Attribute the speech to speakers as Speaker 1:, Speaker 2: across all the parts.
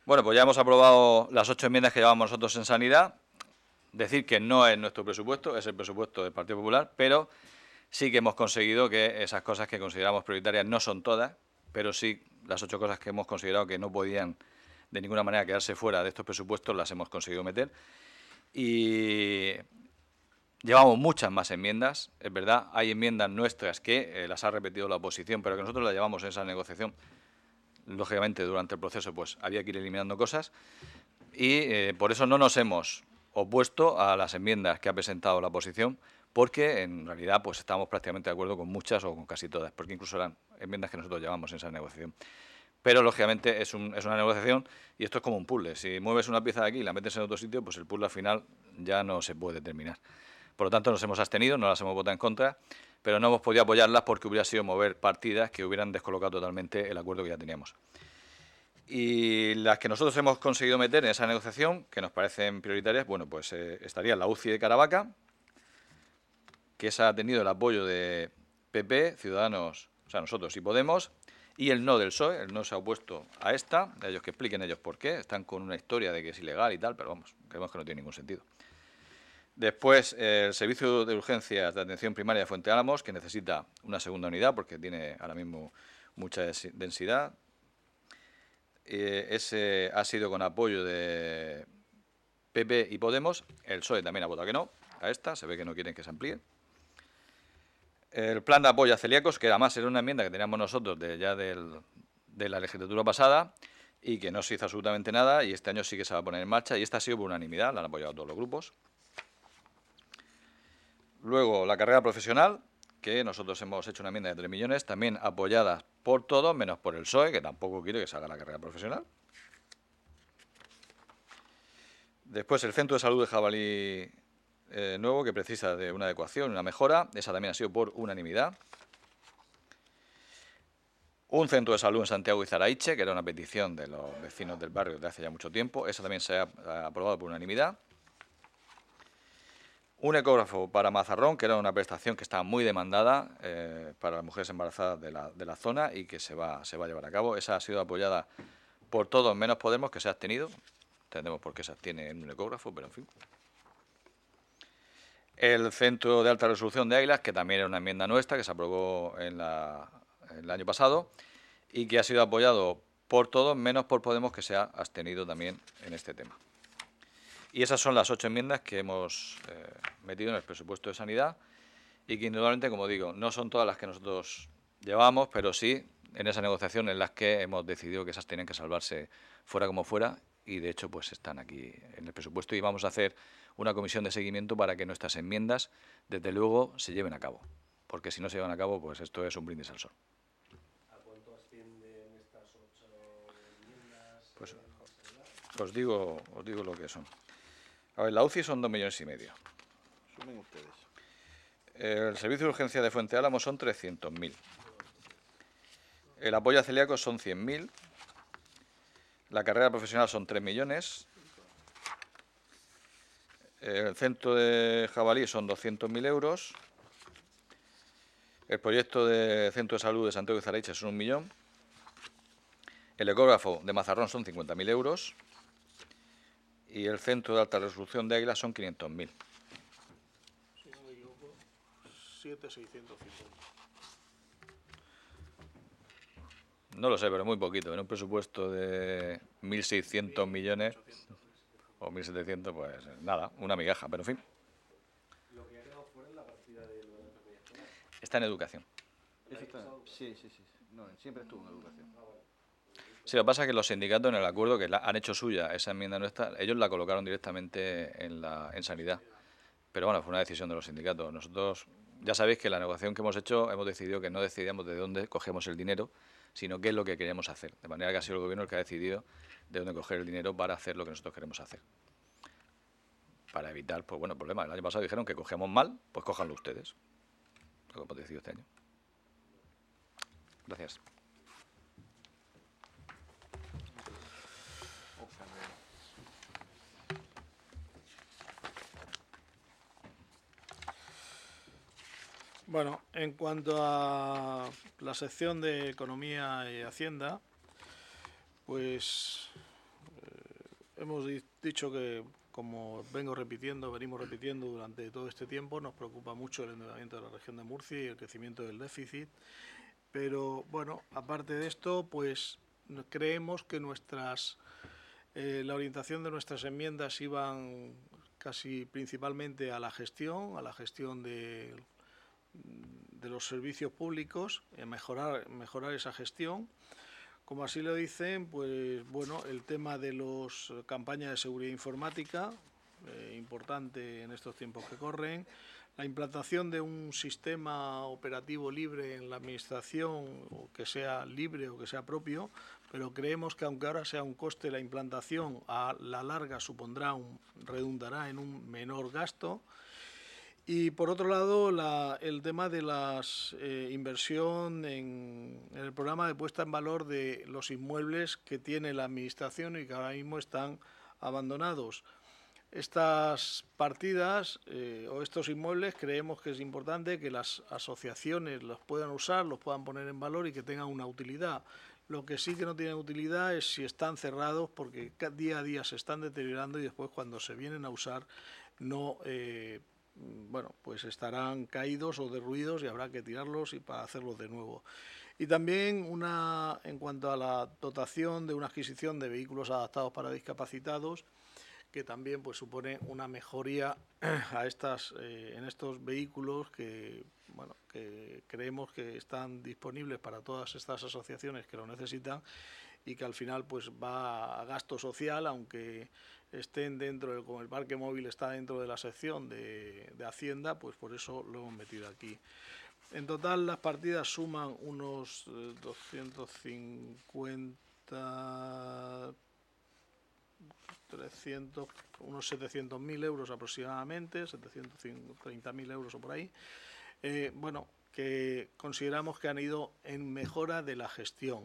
Speaker 1: Bueno, pues ya hemos aprobado las 8 enmiendas que llevamos nosotros en Sanidad. Decir que no es nuestro presupuesto, es el presupuesto del Partido Popular, pero sí que hemos conseguido que esas cosas que consideramos prioritarias, no son todas, pero sí las 8 cosas que hemos considerado que no podían de ninguna manera quedarse fuera de estos presupuestos, las hemos conseguido meter. Y llevamos muchas más enmiendas, es verdad, hay enmiendas nuestras que las ha repetido la oposición, pero que nosotros las llevamos en esa negociación. Lógicamente, durante el proceso pues había que ir eliminando cosas y por eso no nos hemos opuesto a las enmiendas que ha presentado la oposición, porque en realidad pues estamos prácticamente de acuerdo con muchas o con casi todas, porque incluso eran enmiendas que nosotros llevamos en esa negociación. Pero lógicamente es una negociación y esto es como un puzzle. Si mueves una pieza de aquí y la metes en otro sitio, pues el puzzle al final ya no se puede terminar. Por lo tanto, nos hemos abstenido, no las hemos votado en contra, pero no hemos podido apoyarlas porque hubiera sido mover partidas que hubieran descolocado totalmente el acuerdo que ya teníamos. Y las que nosotros hemos conseguido meter en esa negociación, que nos parecen prioritarias, bueno, pues estaría la UCI de Caravaca, que esa ha tenido el apoyo de PP, Ciudadanos, o sea, nosotros y Podemos, y el no del PSOE, el no se ha opuesto a esta, de ellos que expliquen ellos por qué, están con una historia de que es ilegal y tal, pero vamos, creemos que no tiene ningún sentido. Después, el servicio de urgencias de atención primaria de Fuente Álamos, que necesita una segunda unidad porque tiene ahora mismo mucha densidad. Ese ha sido con apoyo de PP y Podemos. El PSOE también ha votado que no a esta, se ve que no quieren que se amplíe. El plan de apoyo a celíacos, que además era una enmienda que teníamos nosotros de la legislatura pasada y que no se hizo absolutamente nada, y este año sí que se va a poner en marcha, y esta ha sido por unanimidad, la han apoyado todos los grupos. Luego, la carrera profesional, que nosotros hemos hecho una enmienda de 3 millones, también apoyada por todos, menos por el PSOE, que tampoco quiere que se haga la carrera profesional. Después, el centro de salud de Jabalí nuevo, que precisa de una adecuación, una mejora, esa también ha sido por unanimidad. Un centro de salud en Santiago y Zaraiche, que era una petición de los vecinos del barrio de hace ya mucho tiempo, esa también se ha aprobado por unanimidad. Un ecógrafo para Mazarrón, que era una prestación que estaba muy demandada para las mujeres embarazadas de la zona y que se va a llevar a cabo. Esa ha sido apoyada por todos menos Podemos, que se ha abstenido. Entendemos por qué se abstiene en un ecógrafo, pero en fin. El Centro de Alta Resolución de Águilas, que también era una enmienda nuestra, que se aprobó el año pasado y que ha sido apoyado por todos menos por Podemos, que se ha abstenido también en este tema. Y esas son las 8 enmiendas que hemos metido en el presupuesto de sanidad y que indudablemente, como digo, no son todas las que nosotros llevamos, pero sí en esa negociación en las que hemos decidido que esas tienen que salvarse fuera como fuera, y de hecho pues están aquí en el presupuesto, y vamos a hacer una comisión de seguimiento para que nuestras enmiendas desde luego se lleven a cabo, porque si no se llevan a cabo pues esto es un brindis al sol.
Speaker 2: ¿A cuánto ascienden estas 8 enmiendas?
Speaker 1: Pues os digo lo que son. A ver, la UCI son 2,5 millones.
Speaker 3: Sumen ustedes.
Speaker 1: El servicio de urgencia de Fuente Álamo son 300.000. El apoyo a celíacos son 100.000. La carrera profesional son 3 millones. El centro de Jabalí son 200.000 euros. El proyecto de centro de salud de Santiago de Zaraiche son 1 millón. El ecógrafo de Mazarrón son 50.000 euros. Y el centro de alta resolución de Águilas son 500.000.
Speaker 2: Si no me equivoco, 7.650.
Speaker 1: No lo sé, pero muy poquito. En un presupuesto de 1.600 millones o 1.700, pues nada, una migaja, pero en fin.
Speaker 2: Lo que ha quedado fuera es la partida de lo de enfermería.
Speaker 1: Está en educación.
Speaker 3: Eso está. Sí. No, siempre estuvo en educación.
Speaker 1: Sí, lo que pasa es que los sindicatos en el acuerdo que han hecho suya esa enmienda nuestra, ellos la colocaron directamente en sanidad. Pero bueno, fue una decisión de los sindicatos. Nosotros, ya sabéis que en la negociación que hemos hecho hemos decidido que no decidíamos de dónde cogemos el dinero, sino qué es lo que queríamos hacer. De manera que ha sido el gobierno el que ha decidido de dónde coger el dinero para hacer lo que nosotros queremos hacer. Para evitar, pues bueno, problemas. El año pasado dijeron que cogíamos mal, pues cójanlo ustedes. Lo que hemos decidido este año. Gracias.
Speaker 4: Bueno, en cuanto a la sección de Economía y Hacienda, pues hemos dicho que, como venimos repitiendo durante todo este tiempo, nos preocupa mucho el endeudamiento de la región de Murcia y el crecimiento del déficit. Pero bueno, aparte de esto, pues creemos que la orientación de nuestras enmiendas iban casi principalmente a la gestión de los servicios públicos, mejorar esa gestión. Como así lo dicen, pues bueno, el tema de las campañas de seguridad informática, importante en estos tiempos que corren, la implantación de un sistema operativo libre en la administración, o que sea libre o que sea propio, pero creemos que aunque ahora sea un coste la implantación, a la larga redundará en un menor gasto. Y por otro lado, el tema de la inversión en el programa de puesta en valor de los inmuebles que tiene la Administración y que ahora mismo están abandonados. Estas partidas o estos inmuebles creemos que es importante que las asociaciones los puedan usar, los puedan poner en valor y que tengan una utilidad. Lo que sí que no tiene utilidad es si están cerrados, porque día a día se están deteriorando y después cuando se vienen a usar no... bueno, pues estarán caídos o derruidos y habrá que tirarlos y para hacerlos de nuevo. Y también en cuanto a la dotación de una adquisición de vehículos adaptados para discapacitados, que también pues supone una mejoría en estos vehículos que, bueno, que creemos que están disponibles para todas estas asociaciones que lo necesitan y que al final pues va a gasto social, aunque estén como el parque móvil está dentro de la sección de Hacienda, pues por eso lo hemos metido aquí. En total las partidas suman unos unos 700.000 euros aproximadamente, 730.000 euros o por ahí. Bueno, que consideramos que han ido en mejora de la gestión.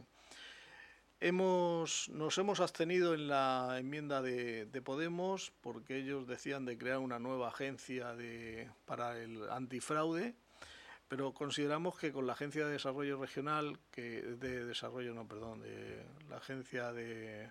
Speaker 4: Nos hemos abstenido en la enmienda de Podemos porque ellos decían de crear una nueva agencia para el antifraude, pero consideramos que con la Agencia de Desarrollo Regional, la Agencia de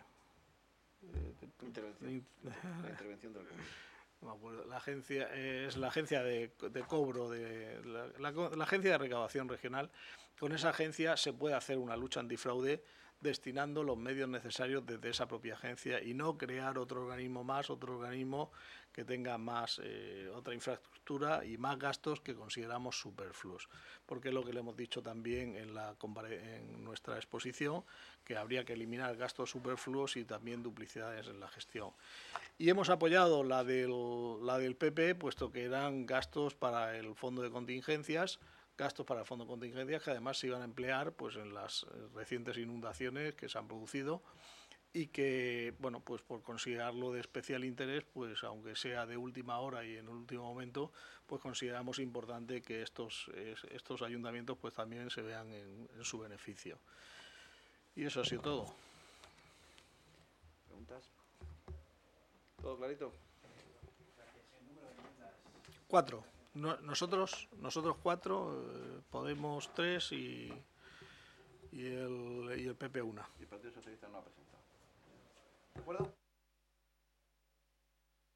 Speaker 3: Intervención del gobierno.
Speaker 4: No me acuerdo, la agencia de cobro, la Agencia de Recaudación Regional. Con esa agencia se puede hacer una lucha antifraude destinando los medios necesarios desde esa propia agencia y no crear otro organismo que tenga más otra infraestructura y más gastos que consideramos superfluos, porque es lo que le hemos dicho también en nuestra exposición, que habría que eliminar gastos superfluos y también duplicidades en la gestión. Y hemos apoyado la del PP, puesto que eran gastos para el fondo de contingencias, que además se iban a emplear pues en las recientes inundaciones que se han producido y que, bueno, pues por considerarlo de especial interés, pues aunque sea de última hora y en el último momento, pues consideramos importante que estos ayuntamientos pues también se vean en su beneficio. Y eso ha sido todo.
Speaker 3: ¿Preguntas? ¿Todo clarito?
Speaker 4: 4. Nosotros 4, Podemos 3 y el PP 1.
Speaker 3: Y el Partido Socialista no ha presentado. ¿De acuerdo?